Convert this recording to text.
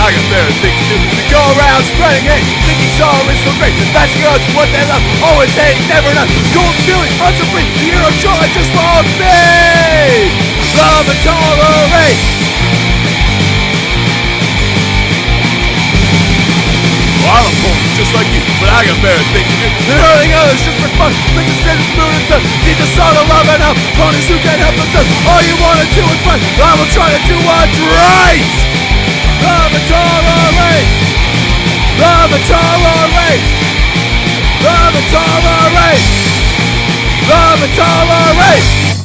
I got better things to do. We go around spreading hate, thinking sorrow is so great, bashing odds for what they love, always hate, never enough. Cold feeling, hearts are free, the hero joy just won't fade. Love and tolerate. Well, I'm a fool, just like you, but I got better things to do than hurting others just for fun. Make a stand moon and sun. Need the sort of love and help. Ponies who can't help themselves. All you wanna do is fight. I will try to do what's right. Love and tolerate. Love and tolerate. Love and tolerate. Love and tolerate.